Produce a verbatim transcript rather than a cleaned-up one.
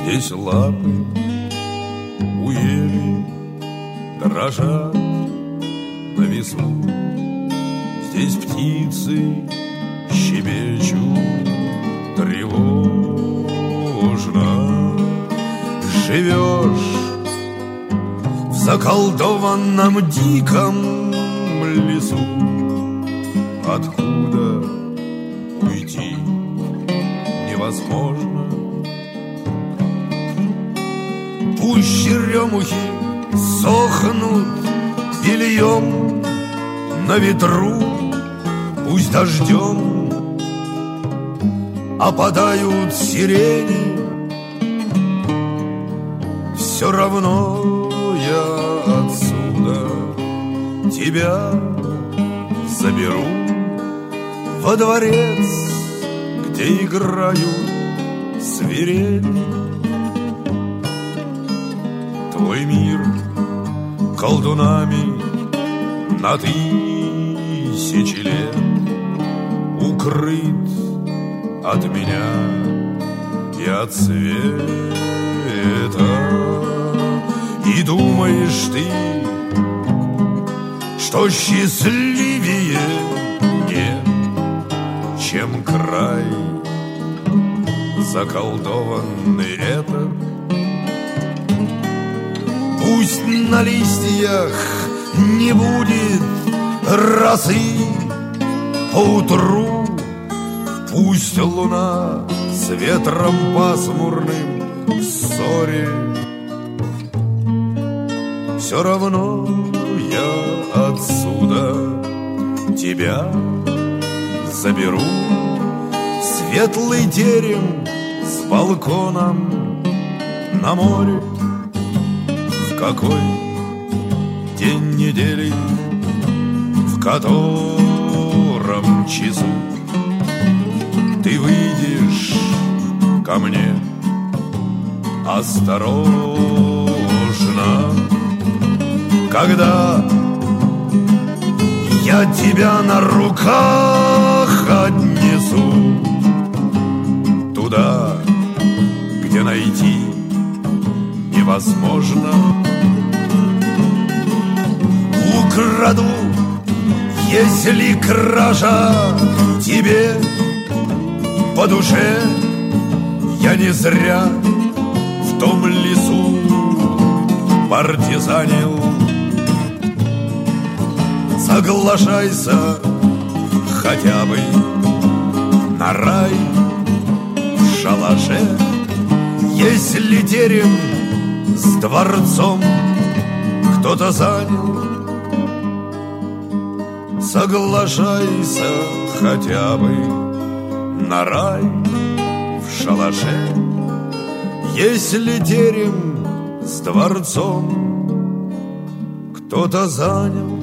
Здесь лапы у ели дрожат на весу. Здесь птицы щебечут тревожно. Живешь в заколдованном диком лесу, откуда уйти невозможно. Пусть черемухи сохнут бельем на ветру, пусть дождем опадают сирени, все равно я отсюда тебя заберу во дворец, где играют свирели. Твой мир колдунами на тысячи лет укрыт от меня и от света. И думаешь ты, что счастливее нет, чем край заколдованный этот? Пусть на листьях не будет росы поутру, пусть луна с ветром пасмурным в ссоре, все равно я отсюда тебя заберу в светлый терем с балконом на море. В какой день недели, в котором часу ты выйдешь ко мне осторожно, когда я тебя на руках отнесу туда, где найти невозможно. Украду, если кража тебе по душе, я не зря в том лесу партизанил. Соглашайся хотя бы на рай в шалаше, если терем с дворцом кто-то занял. Соглашайся хотя бы на рай в шалаше, если терем с дворцом кто-то занял.